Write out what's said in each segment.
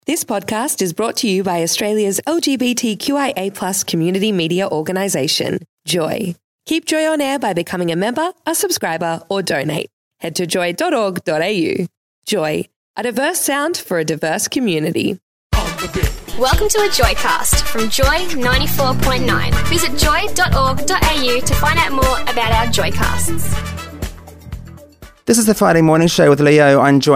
This podcast is brought to you by Australia's LGBTQIA+ community media organisation, Joy. Keep Joy on air by becoming a member, a subscriber, or donate. Head to joy.org.au. Joy, a diverse sound for a diverse community. Welcome to a Joycast from Joy 94.9. Visit joy.org.au to find out more about our Joycasts. This is the Friday morning show with Leo on Joy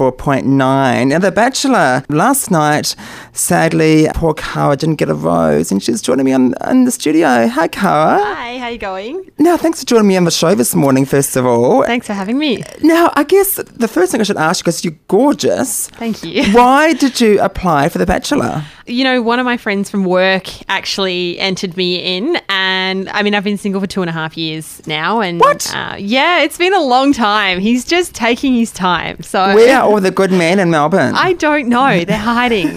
94.9. And The Bachelor, last night, sadly, poor Cara didn't get a rose and she's joining me in the studio. Hi, Cara. Hi, how you going? Now, thanks for joining me on the show this morning, first of all. Thanks for having me. Now, I guess the first thing I should ask you, because you're gorgeous. Thank you. Why did you apply for The Bachelor? You know, one of my friends from work actually entered me in, and I mean, I've been single for 2.5 years now. And what? Yeah, it's been a long time. He's just taking his time. So where are all the good men in Melbourne? I don't know. They're hiding.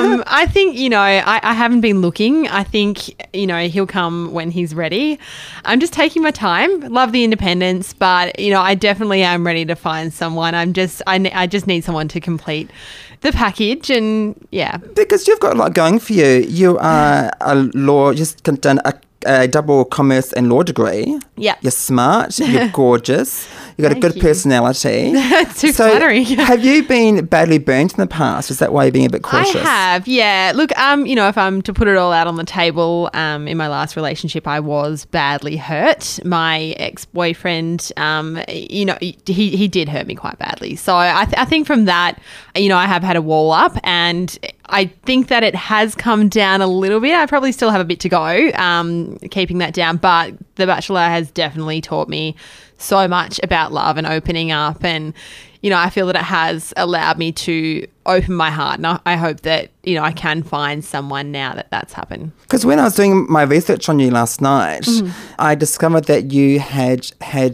I think, you know, I haven't been looking. I think, you know, he'll come when he's ready. I'm just taking my time. Love the independence, but, you know, I definitely am ready to find someone. I just need someone to complete the package, and yeah. Because you've got a lot going for you. You are a law, just done a double commerce and law degree. Yeah. You're smart, you're gorgeous, you've got a good personality. That's too flattering. Have you been badly burnt in the past? Is that why you're being a bit cautious? I have, yeah. Look, you know, if I'm to put it all out on the table, in my last relationship, I was badly hurt. My ex-boyfriend, you know, he did hurt me quite badly. So I think from that, you know, I have had a wall up, and I think that it has come down a little bit. I probably still have a bit to go, keeping that down, but The Bachelor has definitely taught me so much about love and opening up, and you know, I feel that it has allowed me to open my heart, and I hope that, you know, I can find someone now that that's happened. Because when I was doing my research on you last night, I discovered that you had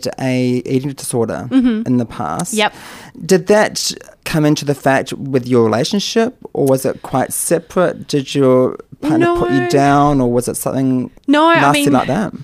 a eating disorder in the past. Yep. Did that come into the fact with your relationship, or was it quite separate? Did your partner put you down, or was it something nasty like that?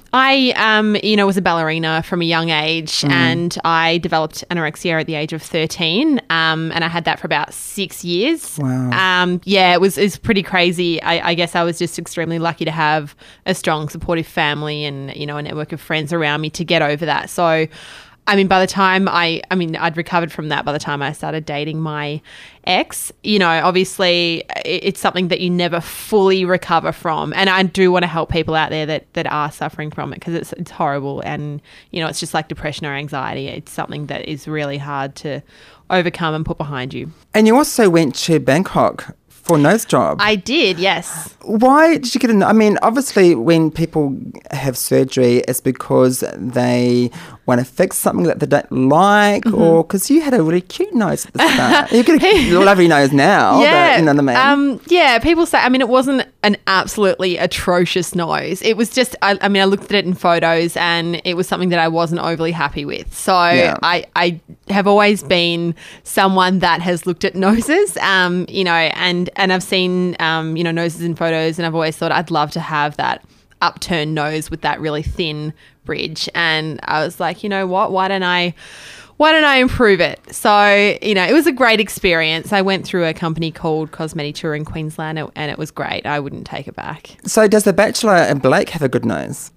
I, you know, was a ballerina from a young age, and I developed anorexia at the age of 13, and I had that for about 6 years. Wow. Yeah, it was pretty crazy. I guess I was just extremely lucky to have a strong, supportive family and, you know, a network of friends around me to get over that. So, I mean, by the time I'd recovered from that by the time I started dating my ex. You know, obviously it's something that you never fully recover from. And I do want to help people out there that are suffering from it, because it's horrible. And, you know, it's just like depression or anxiety. It's something that is really hard to overcome and put behind you. And you also went to Bangkok for a nose job. I did, yes. Why did you get I mean, obviously when people have surgery, it's because they want to fix something that they don't like, or because you had a really cute nose at the start. You've got a lovely nose now. Yeah. But, you know what I mean? Yeah, people say, I mean, it wasn't an absolutely atrocious nose. It was just, I mean, I looked at it in photos and it was something that I wasn't overly happy with. So I have always been someone that has looked at noses, you know, and I've seen, you know, noses in photos, and I've always thought I'd love to have that upturned nose with that really thin bridge. And I was like, you know what, why don't I improve it? So, you know, it was a great experience. I went through a company called Cosmetiture in Queensland, and it was great. I wouldn't take it back. So does The Bachelor and Blake have a good nose?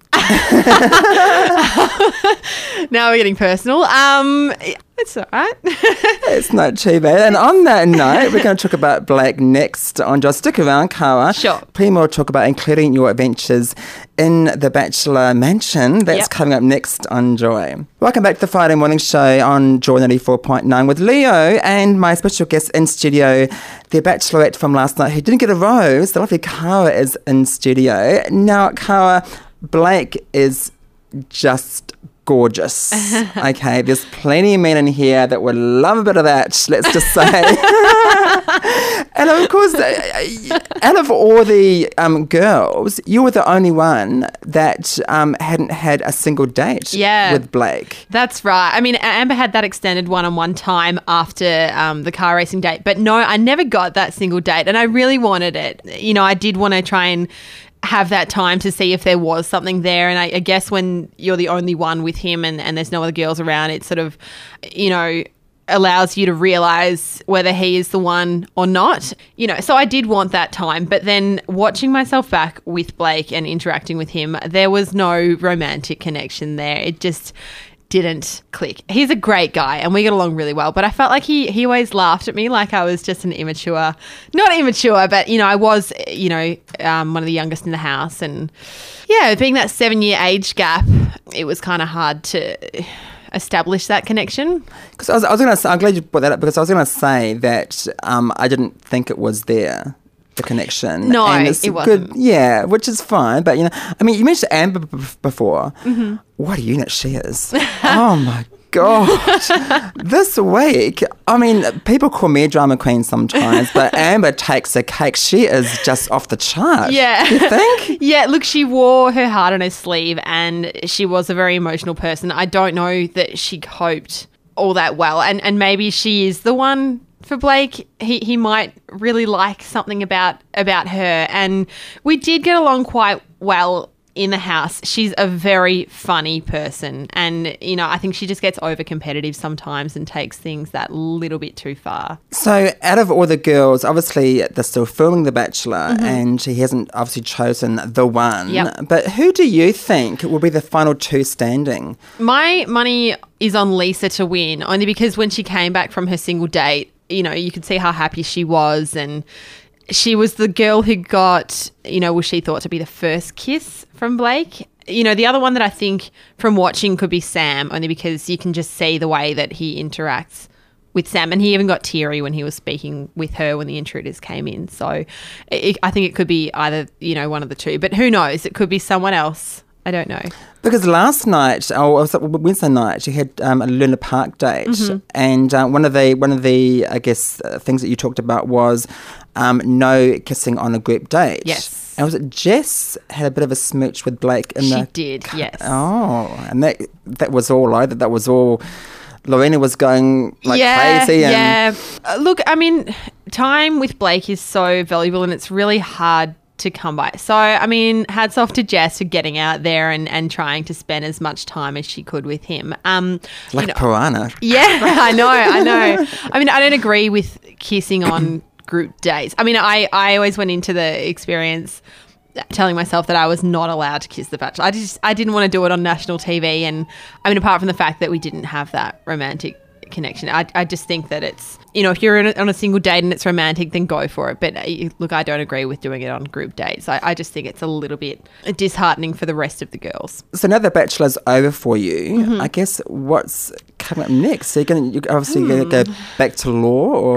Now we're getting personal. It's all right. It's not too bad. And on that note, we're going to talk about Blake next on Just Stick Around, Cara. Sure. Plenty more to talk about, including your adventures in the Bachelor Mansion. That's coming up next on Joy. Welcome back to the Friday morning show on Joy 94.9 with Leo and my special guest in studio, the Bachelorette from last night who didn't get a rose. The lovely Cara is in studio. Now, Cara, Blake is just gorgeous. Okay, there's plenty of men in here that would love a bit of that, let's just say. And of course, out of all the girls, you were the only one that hadn't had a single date with Blake. That's right. I mean, Amber had that extended one-on-one time after the car racing date. But no, I never got that single date, and I really wanted it. You know, I did want to try and have that time to see if there was something there. And I guess when you're the only one with him and there's no other girls around, it's sort of, you know, allows you to realize whether he is the one or not. So I did want that time, but then watching myself back with Blake and interacting with him, there was no romantic connection there. It just didn't click. He's a great guy and we get along really well, but I felt like he always laughed at me like I was just an immature, not immature, but I was, one of the youngest in the house, and being that 7-year age gap, it was kind of hard to establish that connection. Because I was going to say, I'm glad you brought that up, because I was going to say that I didn't think it was there, the connection. No, and it's it wasn't. Good, yeah, which is fine. But, you mentioned Amber before. Mm-hmm. What a unit she is. Oh, my God. This week, people call me a drama queen sometimes, but Amber takes a cake. She is just off the chart. Yeah. You think? Yeah, look, she wore her heart on her sleeve and she was a very emotional person. I don't know that she coped all that well, and maybe she is the one for Blake. He might really like something about her, and we did get along quite well in the house. She's a very funny person, and I think she just gets over competitive sometimes and takes things that little bit too far. So out of all the girls, obviously they're still filming The Bachelor, and he hasn't obviously chosen the one. Yep. But who do you think will be the final two standing? My money is on Lisa to win, only because when she came back from her single date, you could see how happy she was, and she was the girl who got, was she thought to be the first kiss from Blake. The other one that I think from watching could be Sam, only because you can just see the way that he interacts with Sam, and he even got teary when he was speaking with her when the intruders came in. So I think it could be either, one of the two, but who knows? It could be someone else. I don't know. Because last night, Wednesday night, you had a Luna Park date, and one of the I guess things that you talked about was no kissing on a group date. Yes. And was it Jess had a bit of a smooch with Blake in She did, yes. Oh, and that was all over. That was all. Lorena was going crazy. And look, time with Blake is so valuable, and it's really hard to come by. So, hats off to Jess for getting out there and trying to spend as much time as she could with him. Piranha. Yeah, I know. I don't agree with kissing on group dates. I always went into the experience telling myself that I was not allowed to kiss the Bachelor. I didn't want to do it on national TV, and apart from the fact that we didn't have that romantic connection, I just think that it's, if you're on a single date and it's romantic, then go for it. But look, I don't agree with doing it on group dates. I just think it's a little bit disheartening for the rest of the girls. So now The Bachelor's over for you, I guess what's coming up next? So you're obviously going to go back to law? Or?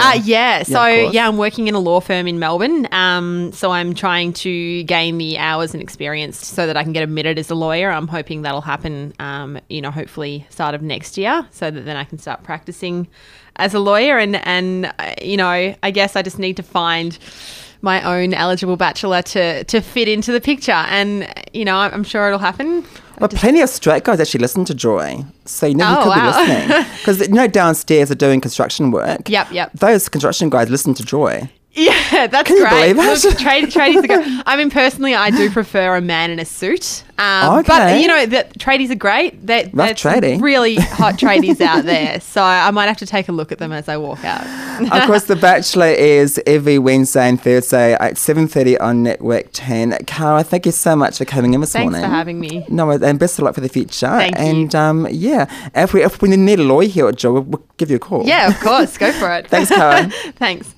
I'm working in a law firm in Melbourne. So I'm trying to gain the hours and experience so that I can get admitted as a lawyer. I'm hoping that'll happen, hopefully start of next year, so that then I can start practicing as a lawyer, and I guess I just need to find my own eligible bachelor to fit into the picture, and I'm sure it'll happen. Well, plenty of straight guys actually listen to Joy, so you could be listening, because downstairs are doing construction work. Yep. Those construction guys listen to Joy. Yeah, that's Can great. You believe it? Look, tradies are good. Personally, I do prefer a man in a suit. Okay. But, the tradies are great. There's tradie. Really hot tradies out there. So I might have to take a look at them as I walk out. Of course, The Bachelor is every Wednesday and Thursday at 7:30 on Network 10. Cara, thank you so much for coming in this morning. Thanks for having me. No, and best of luck for the future. Thank you. And, if we need a lawyer here at Joy, we'll give you a call. Yeah, of course. Go for it. Thanks, Cara. Thanks.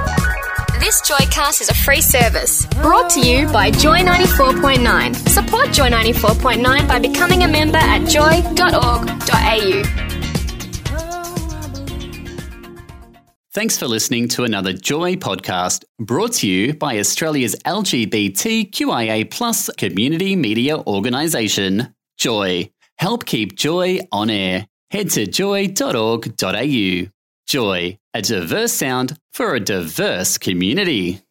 This Joycast is a free service brought to you by Joy 94.9. Support Joy 94.9 by becoming a member at joy.org.au. Thanks for listening to another Joy podcast brought to you by Australia's LGBTQIA+ community media organisation, Joy. Help keep Joy on air. Head to joy.org.au. Joy, a diverse sound for a diverse community.